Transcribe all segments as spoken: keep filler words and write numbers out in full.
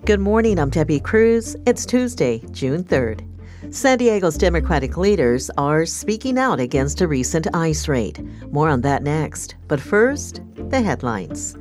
Good morning, I'm Debbie Cruz. It's Tuesday, June third. San Diego's Democratic leaders are speaking out against a recent ICE raid. More on that next. But first, the headlines.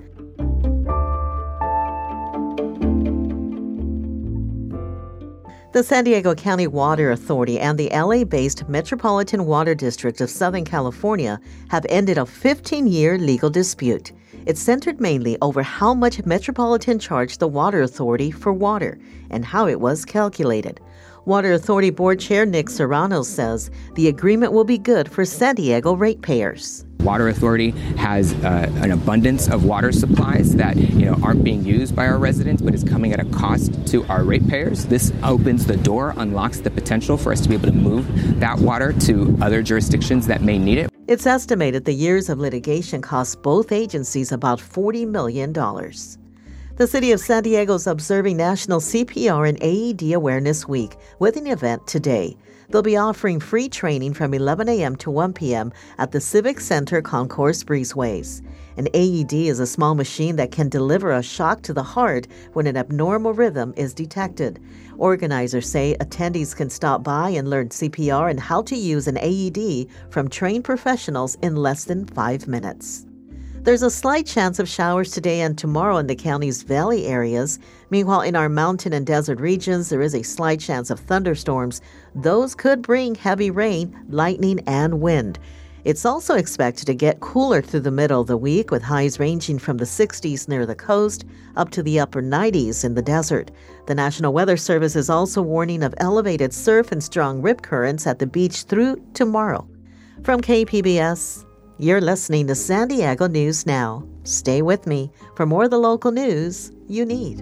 The San Diego County Water Authority and the L A-based Metropolitan Water District of Southern California have ended a fifteen-year legal dispute. It centered mainly over how much Metropolitan charged the Water Authority for water and how it was calculated. Water Authority Board Chair Nick Serrano says the agreement will be good for San Diego ratepayers. Water Authority has uh, an abundance of water supplies that you know aren't being used by our residents, but is coming at a cost to our ratepayers. This opens the door, unlocks the potential for us to be able to move that water to other jurisdictions that may need it. It's estimated the years of litigation cost both agencies about forty million dollars. The city of San Diego is observing National C P R and A E D Awareness Week with an event today. They'll be offering free training from eleven a.m. to one p.m. at the Civic Center Concourse Breezeways. An A E D is a small machine that can deliver a shock to the heart when an abnormal rhythm is detected. Organizers say attendees can stop by and learn C P R and how to use an A E D from trained professionals in less than five minutes. There's a slight chance of showers today and tomorrow in the county's valley areas. Meanwhile, in our mountain and desert regions, there is a slight chance of thunderstorms. Those could bring heavy rain, lightning, and wind. It's also expected to get cooler through the middle of the week, with highs ranging from the sixties near the coast up to the upper nineties in the desert. The National Weather Service is also warning of elevated surf and strong rip currents at the beach through tomorrow. From K P B S, you're listening to San Diego News Now. Stay with me for more of the local news you need.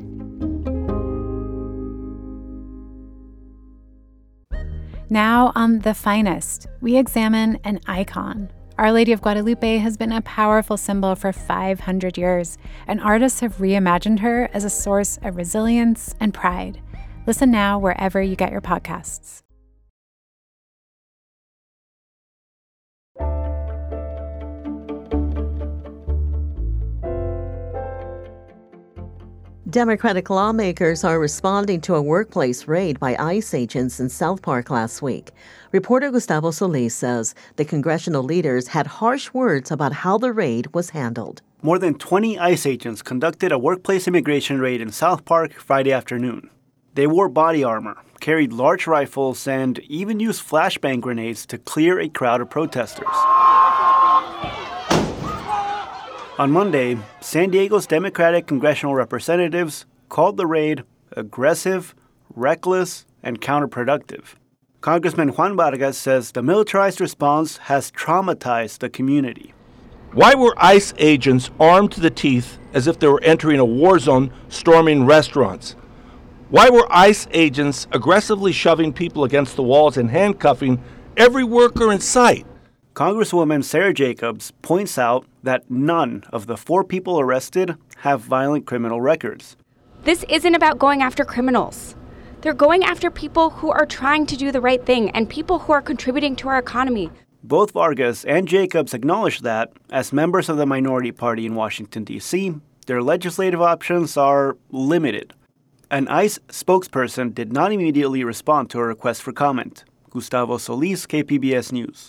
Now on The Finest, we examine an icon. Our Lady of Guadalupe has been a powerful symbol for five hundred years, and artists have reimagined her as a source of resilience and pride. Listen now wherever you get your podcasts. Democratic lawmakers are responding to a workplace raid by ICE agents in South Park last week. Reporter Gustavo Solis says the congressional leaders had harsh words about how the raid was handled. More than twenty ICE agents conducted a workplace immigration raid in South Park Friday afternoon. They wore body armor, carried large rifles, and even used flashbang grenades to clear a crowd of protesters. On Monday, San Diego's Democratic congressional representatives called the raid aggressive, reckless, and counterproductive. Congressman Juan Vargas says the militarized response has traumatized the community. Why were ICE agents armed to the teeth as if they were entering a war zone, storming restaurants? Why were ICE agents aggressively shoving people against the walls and handcuffing every worker in sight? Congresswoman Sarah Jacobs points out that none of the four people arrested have violent criminal records. This isn't about going after criminals. They're going after people who are trying to do the right thing and people who are contributing to our economy. Both Vargas and Jacobs acknowledge that, as members of the minority party in Washington, D C, their legislative options are limited. An ICE spokesperson did not immediately respond to a request for comment. Gustavo Solis, K P B S News.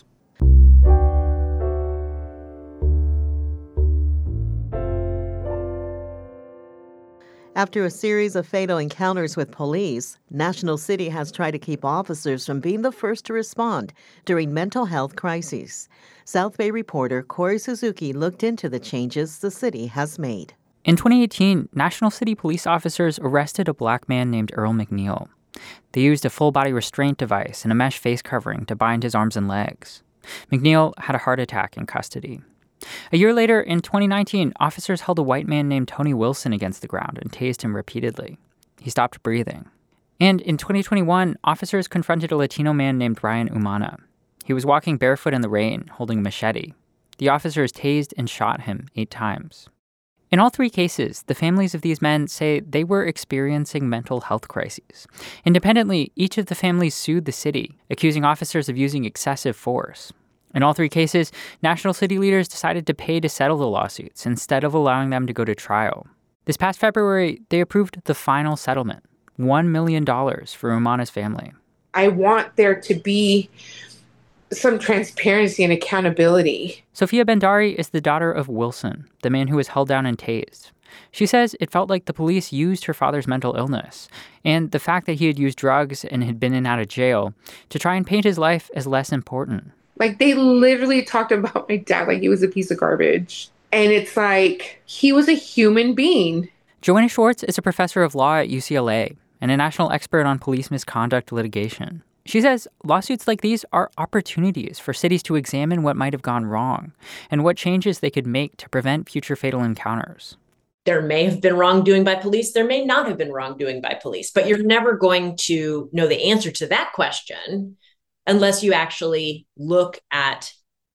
After a series of fatal encounters with police, National City has tried to keep officers from being the first to respond during mental health crises. South Bay reporter Corey Suzuki looked into the changes the city has made. In twenty eighteen, National City police officers arrested a black man named Earl McNeil. They used a full-body restraint device and a mesh face covering to bind his arms and legs. McNeil had a heart attack in custody. A year later, in twenty nineteen, officers held a white man named Tony Wilson against the ground and tased him repeatedly. He stopped breathing. And in twenty twenty-one, officers confronted a Latino man named Ryan Umana. He was walking barefoot in the rain, holding a machete. The officers tased and shot him eight times. In all three cases, the families of these men say they were experiencing mental health crises. Independently, each of the families sued the city, accusing officers of using excessive force. In all three cases, National City leaders decided to pay to settle the lawsuits instead of allowing them to go to trial. This past February, they approved the final settlement, one million dollars for Umana's family. I want there to be some transparency and accountability. Sophia Bendari is the daughter of Wilson, the man who was held down and tased. She says it felt like the police used her father's mental illness and the fact that he had used drugs and had been in and out of jail to try and paint his life as less important. Like, they literally talked about my dad like he was a piece of garbage. And it's like, he was a human being. Joanna Schwartz is a professor of law at U C L A and a national expert on police misconduct litigation. She says lawsuits like these are opportunities for cities to examine what might have gone wrong and what changes they could make to prevent future fatal encounters. There may have been wrongdoing by police. There may not have been wrongdoing by police. But you're never going to know the answer to that question unless you actually look at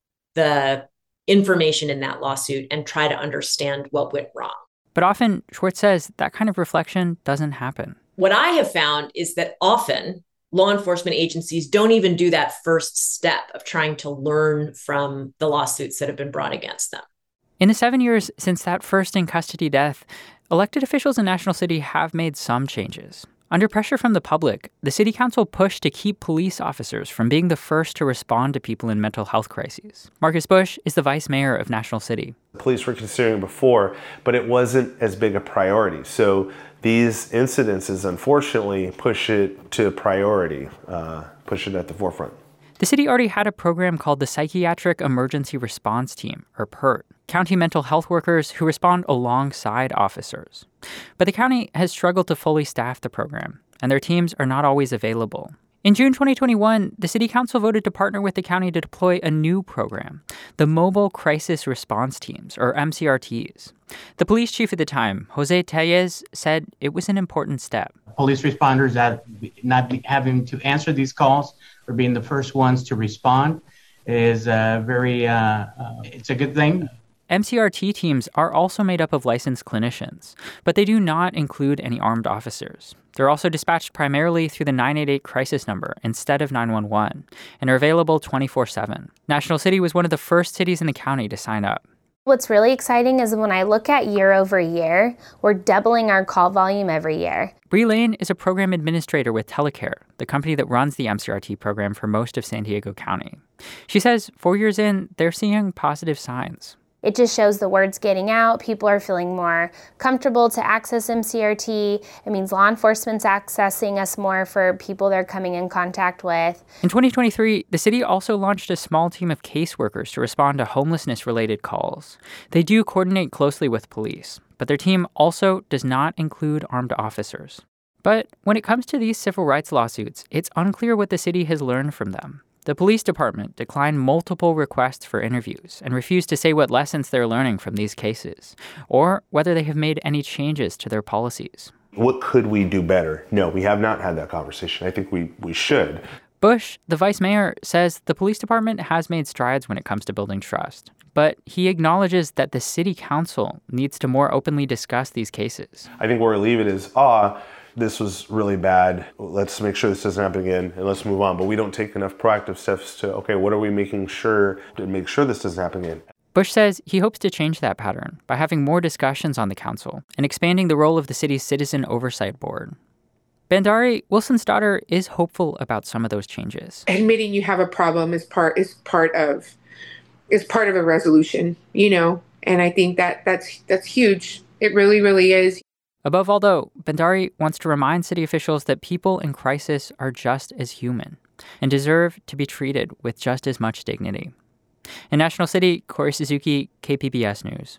the information in that lawsuit and try to understand what went wrong. But often, Schwartz says, that kind of reflection doesn't happen. What I have found is that often law enforcement agencies don't even do that first step of trying to learn from the lawsuits that have been brought against them. In the seven years since that first in-custody death, elected officials in National City have made some changes. Under pressure from the public, the city council pushed to keep police officers from being the first to respond to people in mental health crises. Marcus Bush is the vice mayor of National City. Police were considering before, but it wasn't as big a priority. So these incidences, unfortunately, push it to priority, uh, push it at the forefront. The city already had a program called the Psychiatric Emergency Response Team, or PERT, county mental health workers who respond alongside officers. But the county has struggled to fully staff the program, and their teams are not always available. In June twenty twenty-one, the city council voted to partner with the county to deploy a new program, the Mobile Crisis Response Teams, or M C R Ts. The police chief at the time, Jose Tellez, said it was an important step. Police responders that not be having to answer these calls or being the first ones to respond is uh, very, uh, uh, it's a good thing. M C R T teams are also made up of licensed clinicians, but they do not include any armed officers. They're also dispatched primarily through the nine eight eight crisis number instead of nine one one and are available twenty-four seven. National City was one of the first cities in the county to sign up. What's really exciting is when I look at year over year, we're doubling our call volume every year. Bree Lane is a program administrator with Telecare, the company that runs the M C R T program for most of San Diego County. She says four years in, they're seeing positive signs. It just shows the word's getting out. People are feeling more comfortable to access M C R T. It means law enforcement's accessing us more for people they're coming in contact with. In twenty twenty-three, the city also launched a small team of caseworkers to respond to homelessness-related calls. They do coordinate closely with police, but their team also does not include armed officers. But when it comes to these civil rights lawsuits, it's unclear what the city has learned from them. The police department declined multiple requests for interviews and refused to say what lessons they're learning from these cases, or whether they have made any changes to their policies. What could we do better? No, we have not had that conversation. I think we, we should. Bush, the vice mayor, says the police department has made strides when it comes to building trust, but he acknowledges that the city council needs to more openly discuss these cases. I think where we leave it is, ah, this was really bad. Let's make sure this doesn't happen again and let's move on. But we don't take enough proactive steps to, okay, what are we making sure to make sure this doesn't happen again? Bush says he hopes to change that pattern by having more discussions on the council and expanding the role of the city's Citizen Oversight Board. Bendari, Wilson's daughter, is hopeful about some of those changes. Admitting you have a problem is part is part of is part of a resolution, you know, and I think that that's that's huge. It really, really is. Above all, though, Bendari wants to remind city officials that people in crisis are just as human and deserve to be treated with just as much dignity. In National City, Corey Suzuki, K P B S News.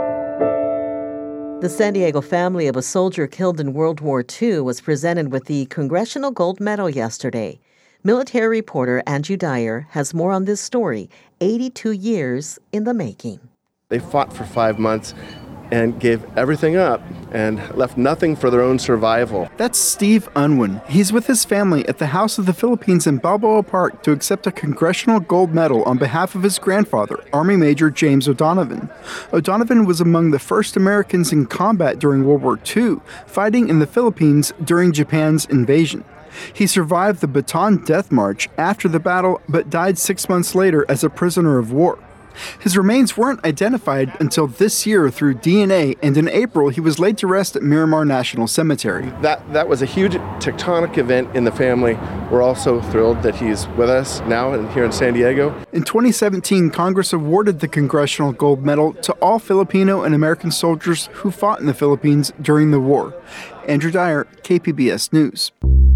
The San Diego family of a soldier killed in World War Two was presented with the Congressional Gold Medal yesterday. Military reporter Andrew Dyer has more on this story, eighty-two years in the making. They fought for five months and gave everything up and left nothing for their own survival. That's Steve Unwin. He's with his family at the House of the Philippines in Balboa Park to accept a Congressional Gold Medal on behalf of his grandfather, Army Major James O'Donovan. O'Donovan was among the first Americans in combat during World War Two, fighting in the Philippines during Japan's invasion. He survived the Bataan Death March after the battle, but died six months later as a prisoner of war. His remains weren't identified until this year through D N A, and in April he was laid to rest at Miramar National Cemetery. That that was a huge tectonic event in the family. We're also thrilled that he's with us now and here in San Diego. In twenty seventeen, Congress awarded the Congressional Gold Medal to all Filipino and American soldiers who fought in the Philippines during the war. Andrew Dyer, K P B S News.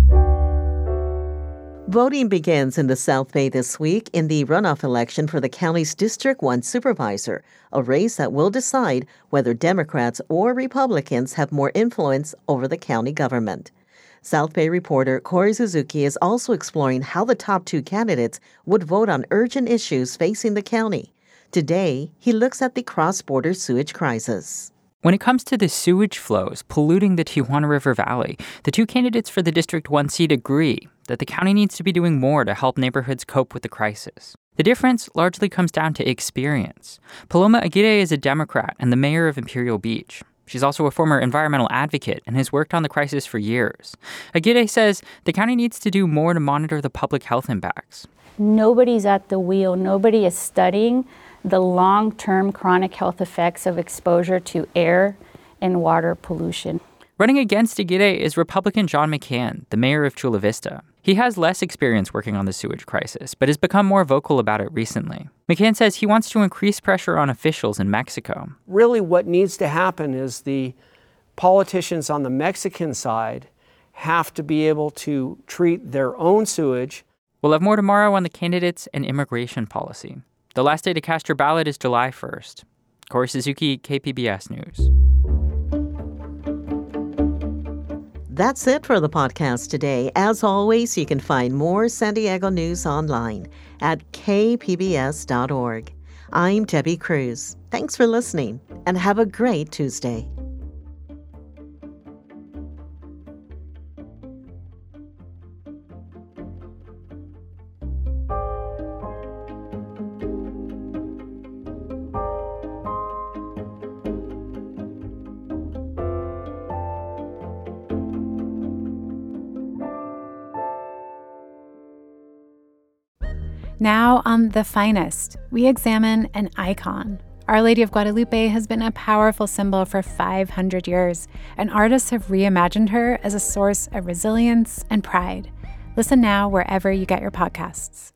Voting begins in the South Bay this week in the runoff election for the county's District one supervisor, a race that will decide whether Democrats or Republicans have more influence over the county government. South Bay reporter Corey Suzuki is also exploring how the top two candidates would vote on urgent issues facing the county. Today, he looks at the cross-border sewage crisis. When it comes to the sewage flows polluting the Tijuana River Valley, the two candidates for the District one seat agree that the county needs to be doing more to help neighborhoods cope with the crisis. The difference largely comes down to experience. Paloma Aguirre is a Democrat and the mayor of Imperial Beach. She's also a former environmental advocate and has worked on the crisis for years. Aguirre says the county needs to do more to monitor the public health impacts. Nobody's at the wheel. Nobody is studying the long-term chronic health effects of exposure to air and water pollution. Running against Aguirre is Republican John McCann, the mayor of Chula Vista. He has less experience working on the sewage crisis, but has become more vocal about it recently. McCann says he wants to increase pressure on officials in Mexico. Really what needs to happen is the politicians on the Mexican side have to be able to treat their own sewage. We'll have more tomorrow on the candidates and immigration policy. The last day to cast your ballot is July first. Corey Suzuki, K P B S News. That's it for the podcast today. As always, you can find more San Diego news online at k p b s dot org. I'm Debbie Cruz. Thanks for listening, and have a great Tuesday. Now on The Finest, we examine an icon. Our Lady of Guadalupe has been a powerful symbol for five hundred years, and artists have reimagined her as a source of resilience and pride. Listen now wherever you get your podcasts.